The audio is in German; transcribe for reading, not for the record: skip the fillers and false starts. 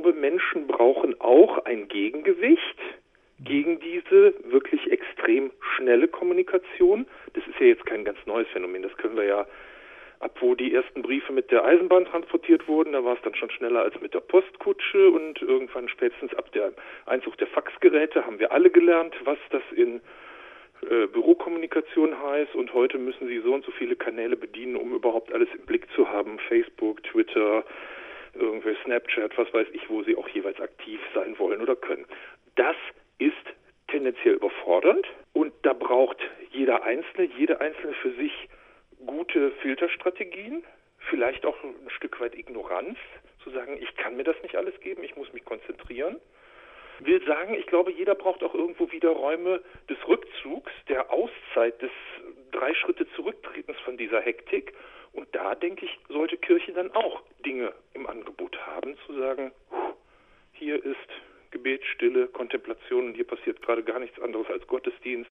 glaube, Menschen brauchen auch ein Gegengewicht gegen diese wirklich extrem schnelle Kommunikation. Das ist ja jetzt kein ganz neues Phänomen, das können wir ja, ab wo die ersten Briefe mit der Eisenbahn transportiert wurden, da war es dann schon schneller als mit der Postkutsche und irgendwann spätestens ab der Einzug der Faxgeräte haben wir alle gelernt, was das in Bürokommunikation heißt, und heute müssen sie so und so viele Kanäle bedienen, um überhaupt alles im Blick zu haben. Facebook, Twitter, irgendwie Snapchat, was weiß ich, wo sie auch jeweils aktiv sein wollen oder können. Das ist tendenziell überfordernd und da braucht jede Einzelne für sich gute Filterstrategien, vielleicht auch ein Stück weit Ignoranz, zu sagen, ich kann mir das nicht alles geben, ich muss mich konzentrieren. Will sagen, ich glaube, jeder braucht auch irgendwo wieder Räume des Rückzugs, der Auszeit, des 3 Schritte zurücktretens von dieser Hektik. Und da, denke ich, sollte Kirche dann auch Dinge im Angebot haben, zu sagen, hier ist Gebet, Stille, Kontemplation und hier passiert gerade gar nichts anderes als Gottesdienst.